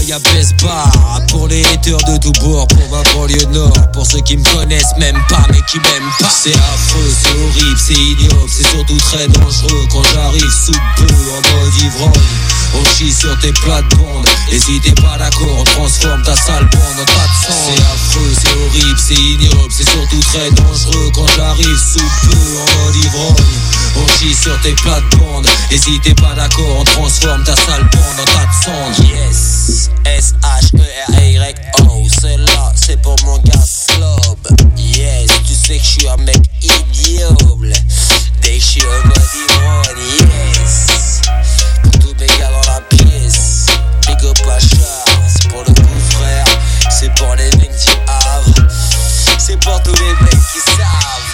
y'a Best Bar. Pour les haters de tout bord, pour ma banlieue nord. Pour ceux qui me connaissent même pas mais qui m'aiment pas. C'est affreux, c'est horrible, c'est ignoble, c'est surtout très dangereux. Quand j'arrive sous peu en mode ivrogne, on chie sur tes plates-bandes. Et si t'es pas d'accord, on transforme ta sale bande en tas de sang. C'est affreux, c'est horrible, c'est ignoble, c'est surtout très dangereux. Quand j'arrive sous peu en mode ivrogne, on chie sur tes plates-bandes. Et si t'es pas d'accord, on transforme ta sale bande en tas de sang. Yes, S-H-E-R-Y-O, c'est là, c'est pour mon gars Slob. Yes, tu sais que je suis un mec ignoble. Dès que je suis en mode ivrogne, yes. Pour tous mes gars dans la pièce, big up Achard. C'est pour le coup frère, c'est pour les mecs qui havent, c'est pour tous les mecs qui savent.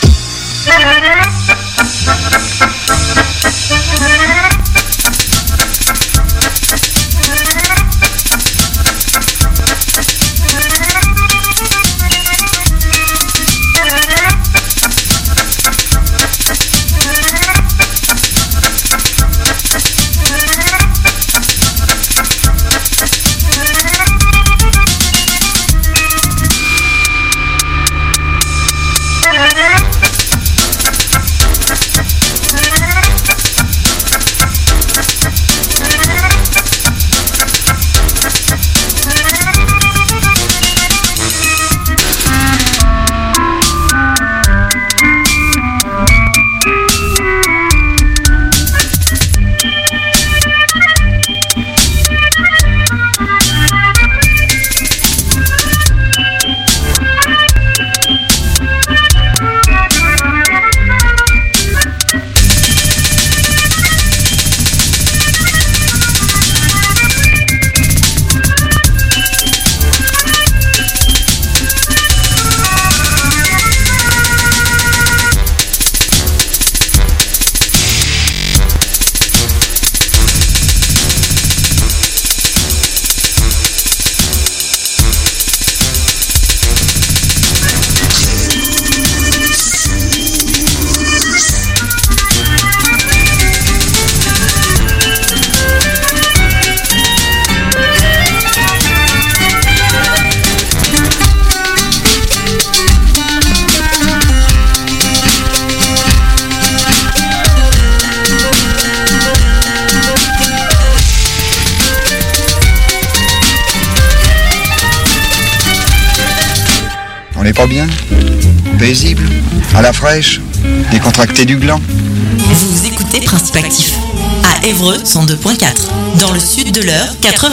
Pas bien, paisible, à la fraîche, décontracté du gland. Vous écoutez Principe Actif à Évreux 102.4, dans le sud de l'Eure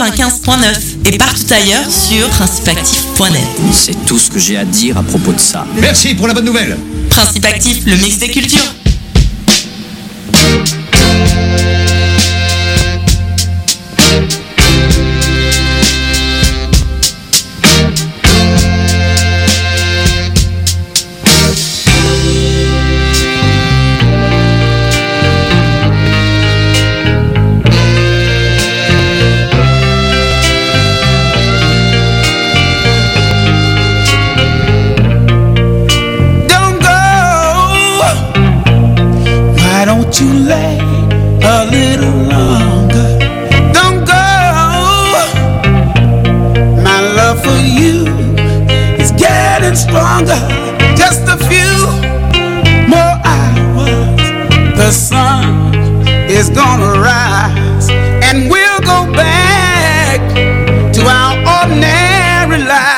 95.9 et partout ailleurs sur principeactif.net. C'est tout ce que j'ai à dire à propos de ça. Merci pour la bonne nouvelle. Principe Actif, le mix des cultures. You lay a little longer. Don't go. My love for you is getting stronger. Just a few more hours. The sun is gonna rise, and we'll go back to our ordinary life.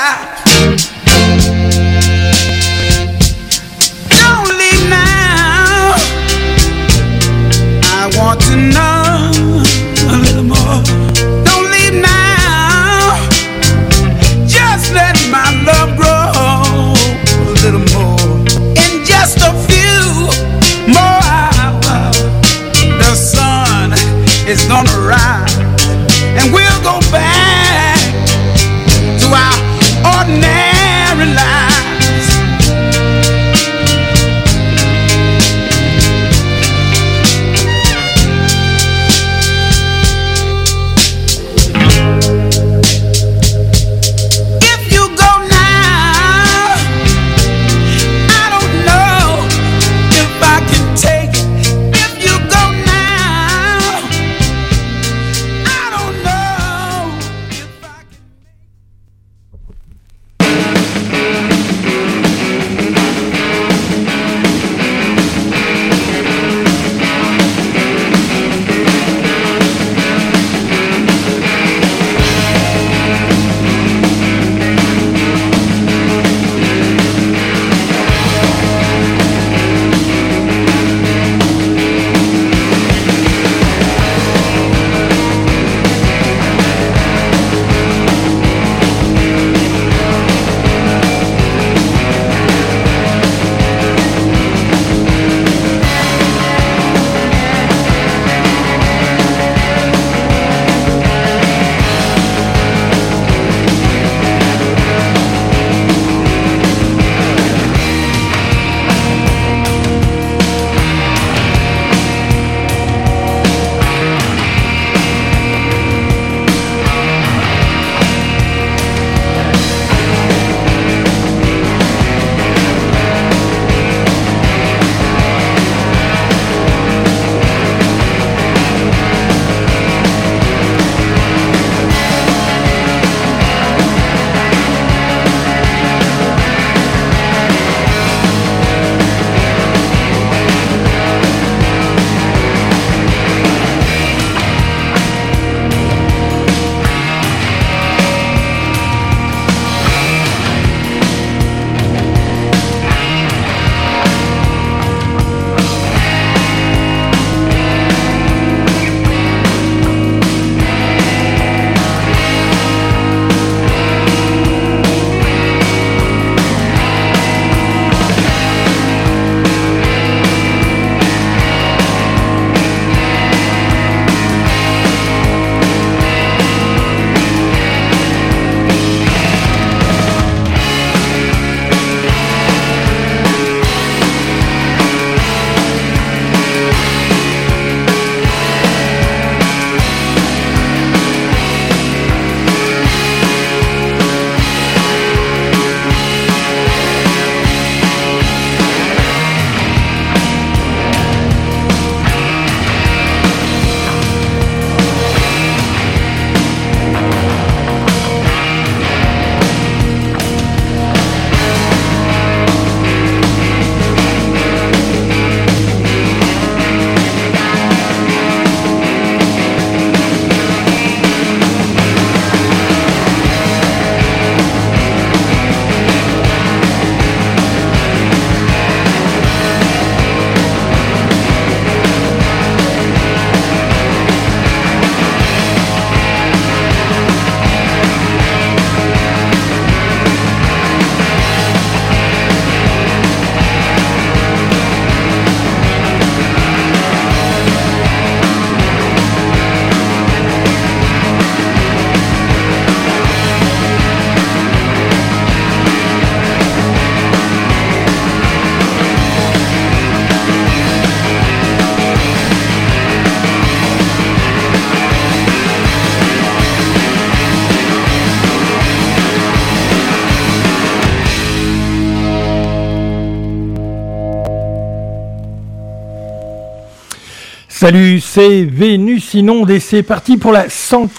Salut, c'est Vénus Inonde et c'est parti pour la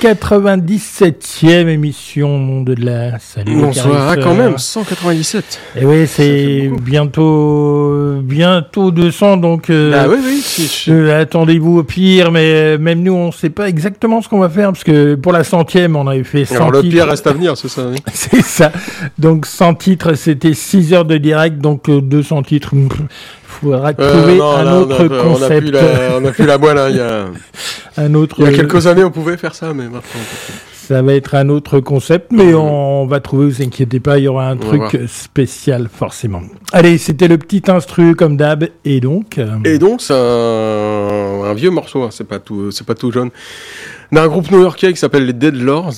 197e émission de la... Salut. Bonsoir, quand même, 197. Et oui, c'est bientôt 200, donc attendez-vous au pire, mais même nous, on ne sait pas exactement ce qu'on va faire, parce que pour la 100e, on avait fait 100 Alors titres. le pire reste à venir, c'est ça, oui. C'est ça. Donc 100 titres, c'était 6 heures de direct, donc 200 titres... faudra trouver un autre concept. On n'a plus la boîte, là. Il y a quelques années, on pouvait faire ça, mais maintenant... Ça va être un autre concept, mais on va trouver, vous inquiétez pas, il y aura un truc spécial, forcément. Allez, c'était le petit instru, comme d'hab, et donc... c'est un vieux morceau, hein, c'est pas tout jeune, d'un groupe new-yorkais qui s'appelle les Dead Lords,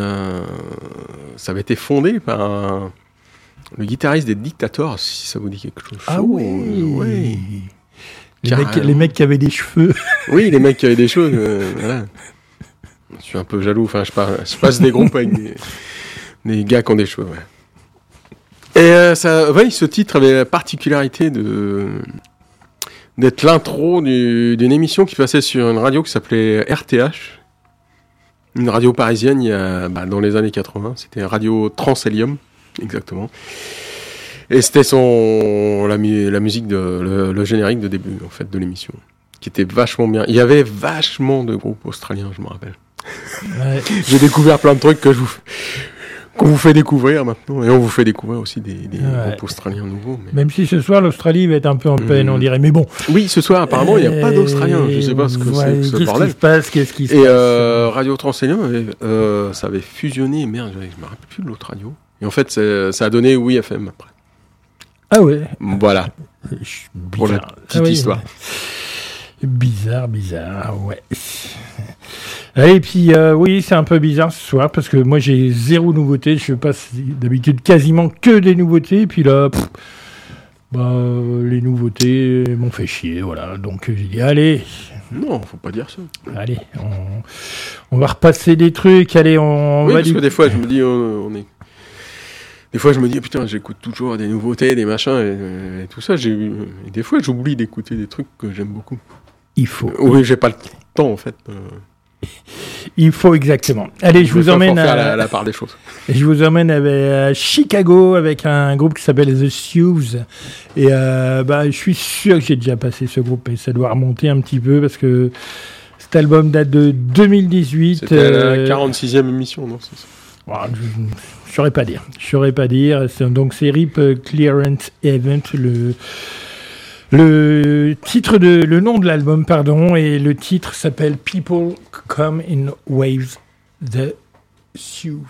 ça avait été fondé par... le guitariste des Dictators, si ça vous dit quelque chose. Ah oui. Les mecs qui avaient des cheveux. Oui, les mecs qui avaient des cheveux. Voilà. Je suis un peu jaloux. Enfin, je passe des groupes avec des gars qui ont des cheveux. Ouais. Et ce titre avait la particularité d'être l'intro d'une émission qui passait sur une radio qui s'appelait RTH, une radio parisienne dans les années 80. C'était Radio Transhelium. Exactement. Et c'était la musique le générique de début en fait de l'émission, qui était vachement bien. Il y avait vachement de groupes australiens, je me rappelle. Ouais. J'ai découvert plein de trucs qu'on vous fait découvrir maintenant, et on vous fait découvrir aussi des groupes australiens nouveaux. Mais... Même si ce soir l'Australie va être un peu en peine, on dirait. Mais bon. Oui, ce soir apparemment il n'y a pas d'Australiens. Je ne sais pas ce que c'est ce bordel. Qu'est-ce qui se passe. Et Radio Transhelium ça avait fusionné. Merde, je me rappelle plus de l'autre radio. Et en fait, ça a donné Oui FM après. Ah ouais. Voilà. Pour la petite histoire. Bizarre, ouais. Et puis, oui, c'est un peu bizarre ce soir, parce que moi, j'ai zéro nouveauté. Je passe d'habitude quasiment que des nouveautés. Et puis là, les nouveautés m'ont fait chier, voilà. Donc, j'ai dit, allez... Non, faut pas dire ça. Allez, on va repasser des trucs. Allez, oui, parce que des fois, je me dis, des fois, je me dis, putain, j'écoute toujours des nouveautés, des machins et tout ça. Et des fois, j'oublie d'écouter des trucs que j'aime beaucoup. Il faut. Oui, j'ai pas le temps, en fait. Il faut exactement. Allez, je vous emmène à la part des choses. Je vous emmène à Chicago avec un groupe qui s'appelle The Sioux. Et je suis sûr que j'ai déjà passé ce groupe et ça doit remonter un petit peu parce que cet album date de 2018. C'était la 46e émission, non, c'est ça. Je saurais pas dire. Donc c'est RIP Clearance Event, le nom de l'album, pardon, et le titre s'appelle People Come in Waves, The Sioux.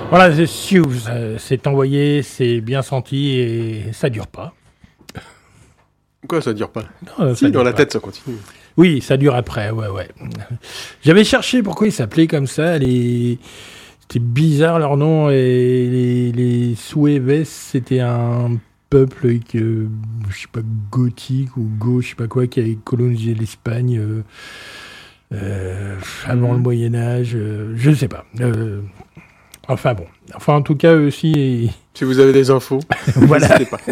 Voilà, The Sioux, c'est envoyé, c'est bien senti et ça dure pas. Quoi, ça dure pas? Non, si, dans la tête, ça continue. Oui, ça dure après, ouais. J'avais cherché pourquoi ils s'appelaient comme ça, c'était bizarre leur nom, et les Sueves, c'était un peuple je sais pas, gothique ou je sais pas quoi, qui avait colonisé l'Espagne avant le Moyen-Âge, je sais pas. Enfin bon, en tout cas, eux aussi... Si vous avez des infos, voilà. n'hésitez pas.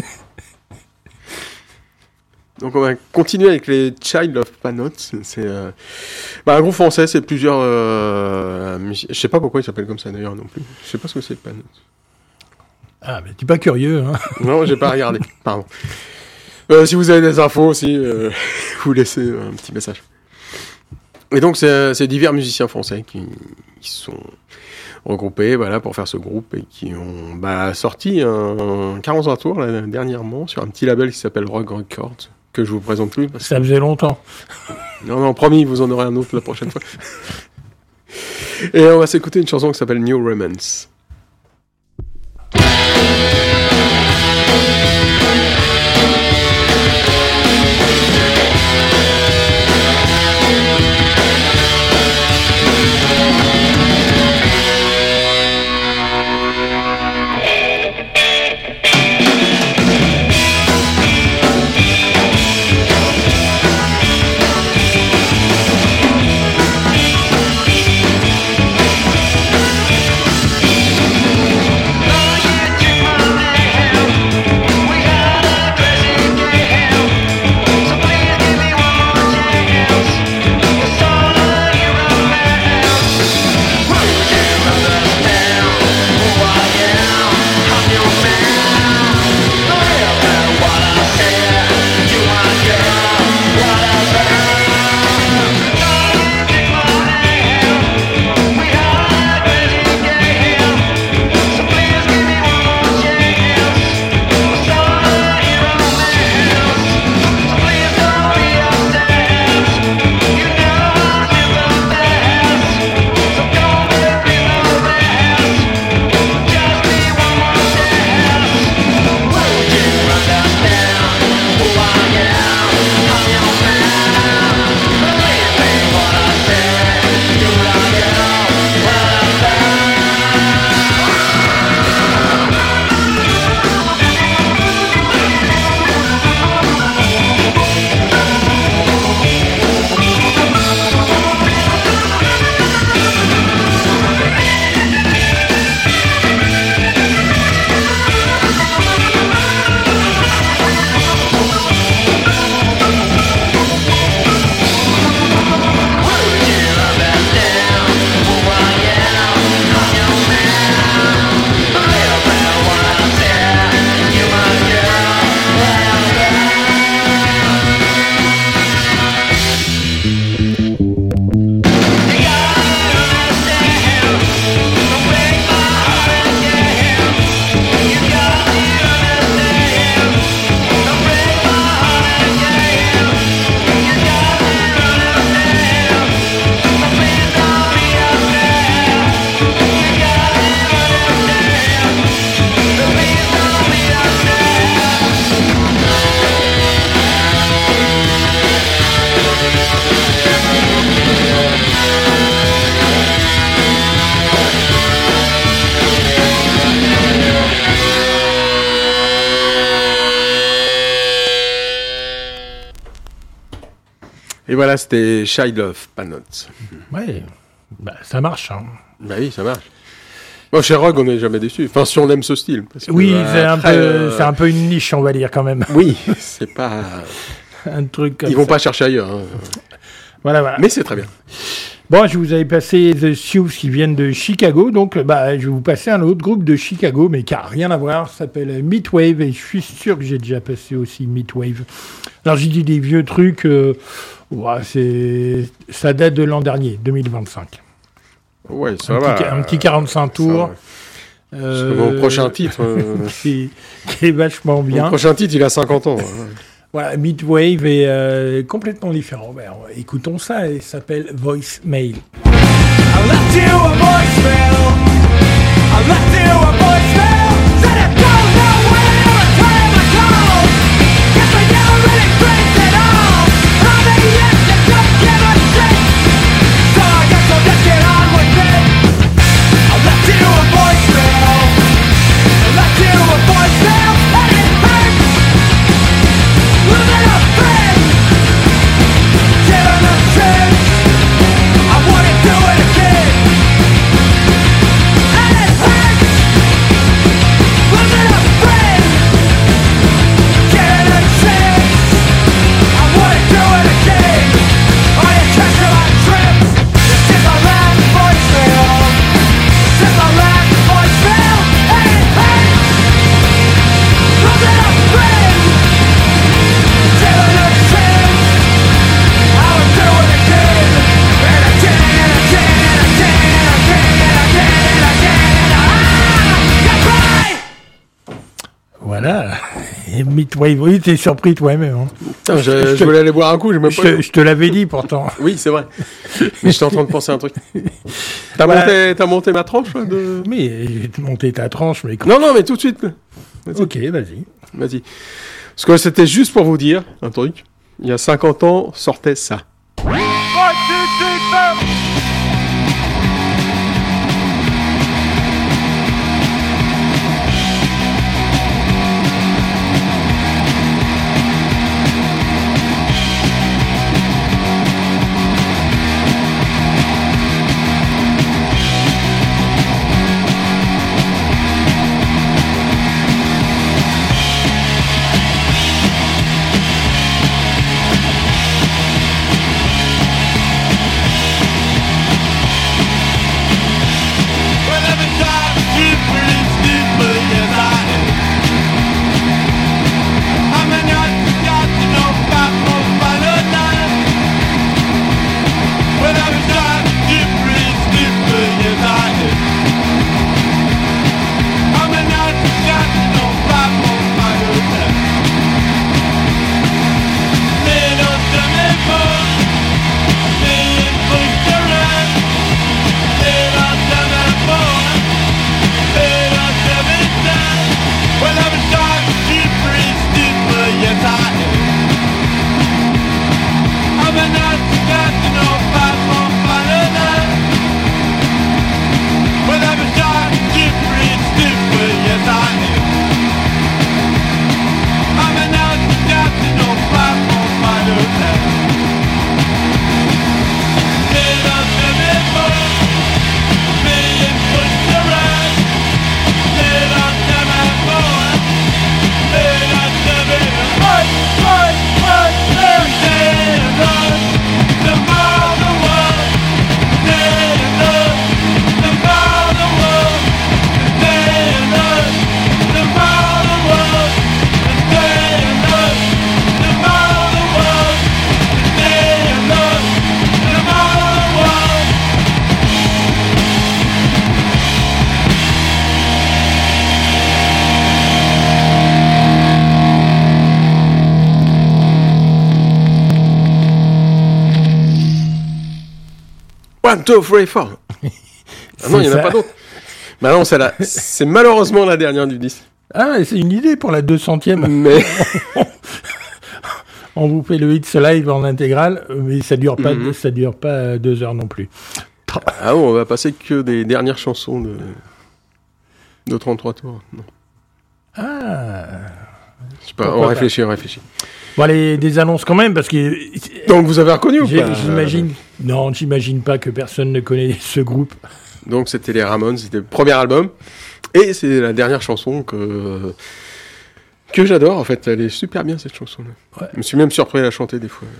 Donc on va continuer avec les Child of Panots. C'est un groupe français, c'est plusieurs je sais pas pourquoi ils s'appellent comme ça d'ailleurs non plus. Je sais pas ce que c'est Panots. Ah, mais t'es pas curieux, hein? Non, j'ai pas regardé. Pardon. Si vous avez des infos aussi, vous laissez un petit message. Et donc c'est divers musiciens français qui sont regroupés, voilà, pour faire ce groupe, et qui ont sorti un 45 tours là, dernièrement sur un petit label qui s'appelle Rock Records, que je vous présente plus. Parce que... Ça faisait longtemps. Non, promis, vous en aurez un autre la prochaine fois. Et on va s'écouter une chanson qui s'appelle New Romance. Et voilà, c'était Child of Panots. Ouais, ça marche. Hein. Bah oui, ça marche. Bon, chez Rogue, on n'est jamais déçu. Enfin, si on aime ce style. Parce que, oui, c'est un peu une niche, on va dire, quand même. Oui, c'est pas... un truc comme Ils vont pas chercher ailleurs. Hein. Voilà. Mais c'est très bien. Bon, je vous avais passé The Sioux qui viennent de Chicago, donc je vais vous passer un autre groupe de Chicago, mais qui n'a rien à voir, ça s'appelle Midwave, et je suis sûr que j'ai déjà passé aussi Midwave. Alors j'ai dit des vieux trucs, ça date de l'an dernier, 2025. Ouais, ça va. Un petit 45 tours. Mon prochain titre... qui est vachement bien. Mon prochain titre, il a 50 ans. Voilà, Midwave est complètement différent. Écoutons ça, il s'appelle Voicemail. I left you a voicemail. I left Voilà. Et Midwave, oui, t'es surpris toi-même. Hein. Putain, je voulais aller boire un coup, j'ai même pas... Je te l'avais dit pourtant. Oui, c'est vrai. Mais j'étais en train de penser à un truc. T'as monté ma tranche là, de... Mais j'ai monté ta tranche, mais... Non, mais tout de suite. Vas-y. Ok, vas-y. Parce que c'était juste pour vous dire un truc. Il y a 50 ans, sortait ça. One, two, three, four. Ah non, il n'y en a pas d'autre. Bah non, c'est malheureusement la dernière du disque. Ah, c'est une idée pour la 200e. Mais... On vous fait le hits live en intégrale, mais ça dure pas 2 heures non plus. Ah bon, on va passer que des dernières chansons de 33 tours. Non. Ah. Je sais pas, on réfléchit. Bon, allez, des annonces quand même, parce que... Donc vous avez reconnu ou pas? J'imagine pas que personne ne connaît ce groupe. Donc c'était les Ramones, c'était le premier album, et c'est la dernière chanson que j'adore, en fait. Elle est super bien, cette chanson-là. Ouais. Je me suis même surpris à la chanter des fois.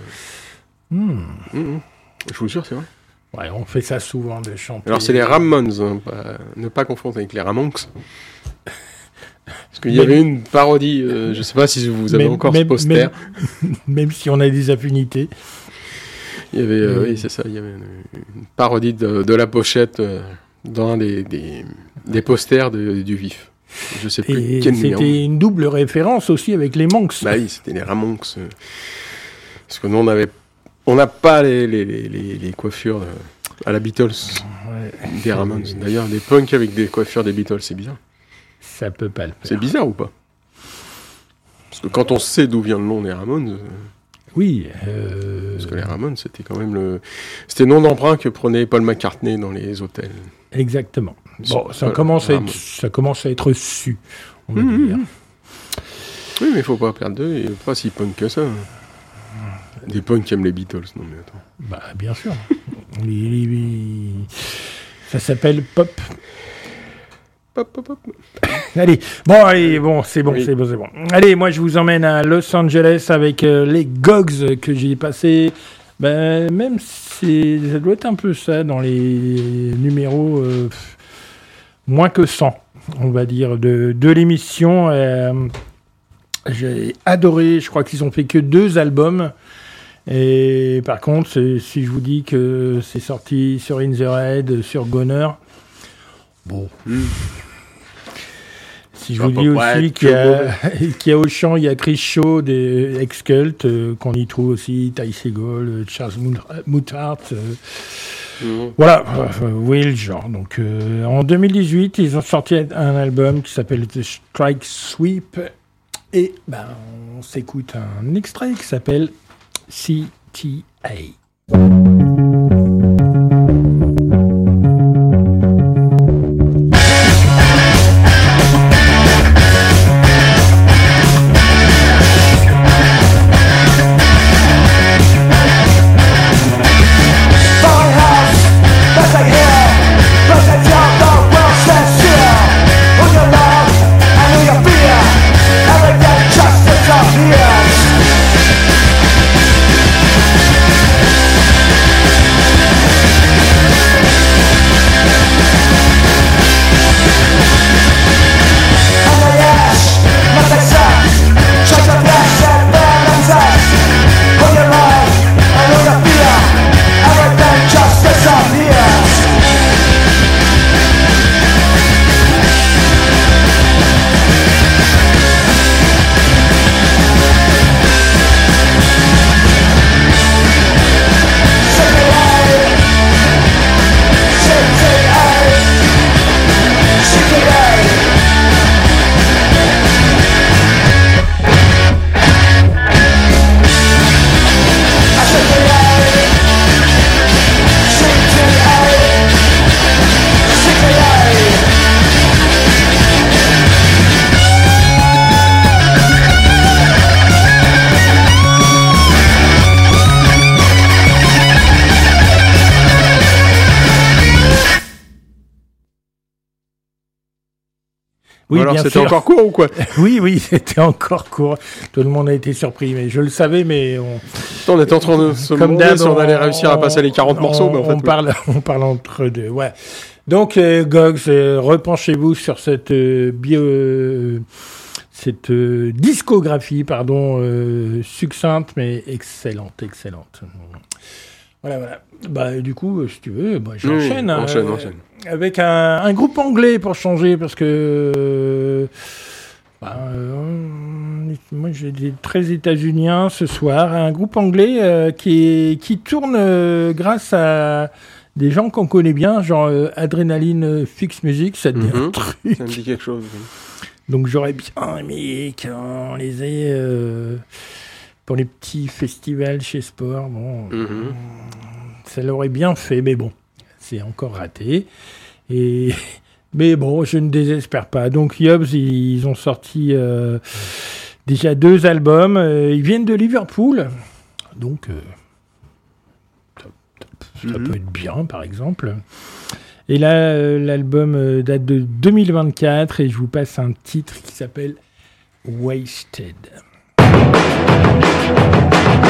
Je vous jure, c'est vrai. Ouais, on fait ça souvent, de chanter. Alors c'est les Ramones, hein, ne pas confondre avec les Ramonks. Parce qu'il y avait une parodie, je sais pas si vous avez encore ce poster. Même si on a des affinités. Il y avait, oui, c'est ça, il y avait une parodie de la pochette dans un des posters du Vif. Je sais plus quel numéro. C'était une double référence aussi avec les Monks. Bah oui, c'était les Ramonks. Parce que nous, on n'a pas les coiffures à la Beatles des Ramones. D'ailleurs, des punks avec des coiffures des Beatles, c'est bizarre. Ça peut pas le faire. C'est bizarre ou pas? Parce que quand on sait d'où vient le nom des Ramones... Oui. Parce que les Ramones, c'était quand même c'était le nom d'emprunt que prenait Paul McCartney dans les hôtels. Exactement. Bon, ça commence à être su, on va dire. Oui, mais il faut pas perdre d'eux, et pas si punk que ça. Des punks qui aiment les Beatles, non mais attends. Bah, bien sûr. Ça s'appelle Pop. Pop. Allez, c'est bon. Allez, moi je vous emmène à Los Angeles avec les Gogs que j'ai passé. Ben, même si ça doit être un peu ça dans les numéros moins que 100, on va dire, de l'émission. J'ai adoré, je crois qu'ils ont fait que 2 albums. Et par contre, si je vous dis que c'est sorti sur In The Head, sur Goner, bon... Si je vous dis aussi qu'il y a au chant, il y a Chris Shaw des Ex-Cult, qu'on y trouve aussi Ty Segall, Charles Mouthart. Voilà, vous voyez le genre. Donc, en 2018, ils ont sorti un album qui s'appelle The Strike Sweep. Et on s'écoute un extrait qui s'appelle CTA. Oui, alors c'était encore court ou quoi? Oui, c'était encore court. Tout le monde a été surpris, mais je le savais, mais on était en train de se demander si on allait réussir à passer les 40 morceaux, mais en fait... On parle entre deux, ouais. Donc, Gogs, repenchez-vous sur cette discographie, succincte, mais excellente. Voilà. Du coup, si tu veux, j'enchaîne. Enchaîne. Avec un groupe anglais pour changer, parce que moi j'ai des très états-uniens ce soir. Un groupe anglais qui tourne grâce à des gens qu'on connaît bien, genre Adrenaline Fix Music, ça te dit un truc. Ça me dit quelque chose. Donc j'aurais bien aimé qu'on les ait pour les petits festivals chez Sport. Ça l'aurait bien fait, mais bon, c'est encore raté. Mais bon, je ne désespère pas. Donc Yobs, ils ont sorti déjà 2 albums. Ils viennent de Liverpool, donc ça peut être bien, par exemple. Et là, l'album date de 2024 et je vous passe un titre qui s'appelle Wasted.